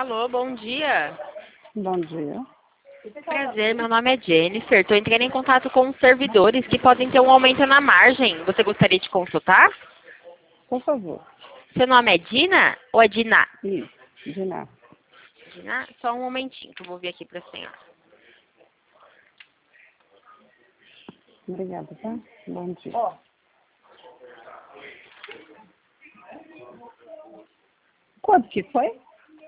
Alô, bom dia. Bom dia. Prazer, meu nome é Jennifer. Estou entrando em contato com os servidores que podem ter um aumento na margem. Você gostaria de consultar? Por favor. Seu nome é Dina ou é Diná? Isso, de nada. Diná, só um momentinho que eu vou vir aqui para a senhora. Obrigada, tá? Bom dia. Quanto que foi?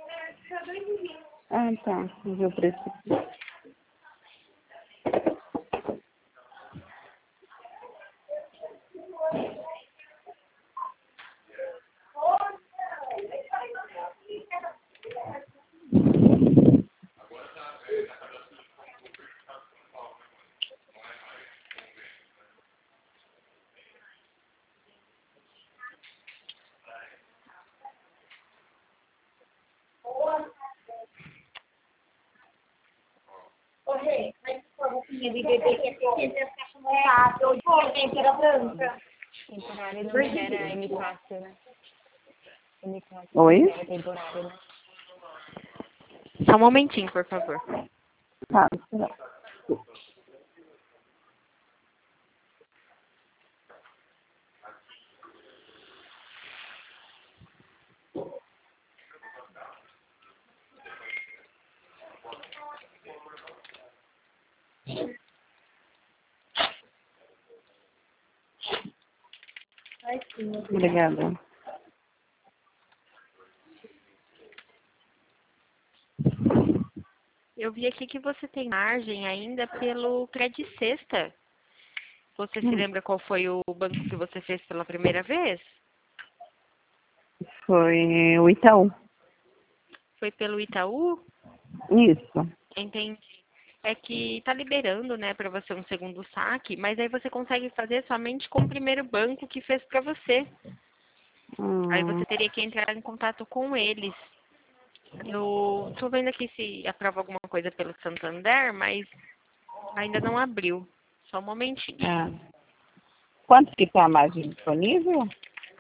Ah, tá. Viu o preço. Ô, Rê, mas se for roupinha de bebê que é pequena, você acha montável, de tempera branca. Temporário não libera M4, né? M4 não Oi? libera temporário, né? Só um momentinho, por favor. Tá, será? Obrigada. Eu vi aqui que você tem margem ainda pelo Credit Sexta. Você se lembra qual foi o banco que você fez pela primeira vez? Foi o Itaú. Foi pelo Itaú? Isso. Entendi. É que tá liberando, né, para você um segundo saque, mas aí você consegue fazer somente com o primeiro banco que fez para você. Aí você teria que entrar em contato com eles. Eu tô vendo aqui se aprova alguma coisa pelo Santander, mas ainda não abriu. Só um momentinho. Ah. Quanto que tá a margem disponível?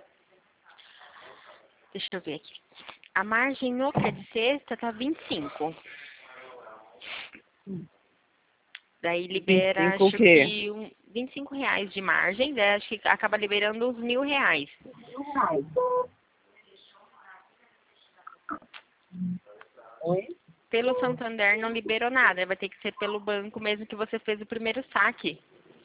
Deixa eu ver aqui. A margem no Credit Sexta tá 25. Daí libera, 25 o acho quê? que R$ 25 de margem, daí acho que acaba liberando uns R$ 1.000. Oi? Pelo Santander não liberou nada, vai ter que ser pelo banco mesmo que você fez o primeiro saque.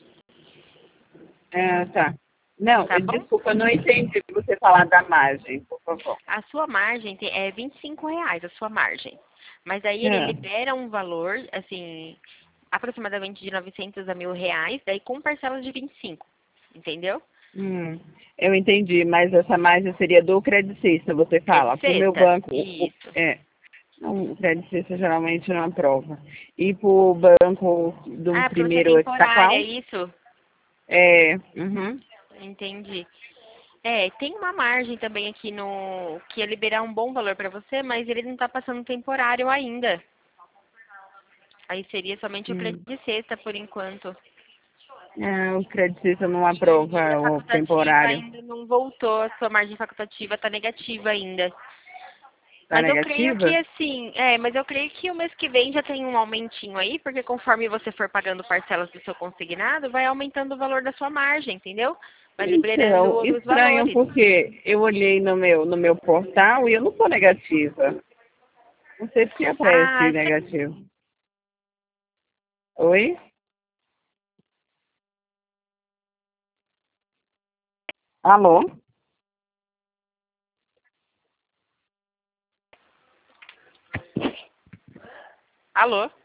Ah, tá. Não, Tá bom? desculpa, eu não entendi você falar da margem, por favor. A sua margem é R$ 25, a sua margem. Mas aí ele Ah. libera um valor, assim, aproximadamente de 900 a R$ 1.000, daí com parcelas de 25. Entendeu? Eu entendi, mas essa margem seria do credicista, você É de fala. Para o meu sexta? banco, Isso. não, o credicista geralmente não aprova. E para o banco do Ah, para você primeiro, está temporária, é qual? isso? Uhum. Entendi. Tem uma margem também aqui no que ia liberar um bom valor para você, mas ele não está passando temporário ainda. Aí seria somente o crédito de sexta por enquanto. O credicista não aprova A o facultativa temporário. ainda não voltou, a sua margem facultativa está negativa ainda. Está Mas eu creio que negativa? assim, mas eu creio que o mês que vem já tem um aumentinho aí, porque conforme você for pagando parcelas do seu consignado, vai aumentando o valor da sua margem, entendeu? Vai liberando Então, outros estranho valores. porque eu olhei no meu portal e eu não estou negativa. Não sei se aparece Ah, negativo. Oi? Alô? alô?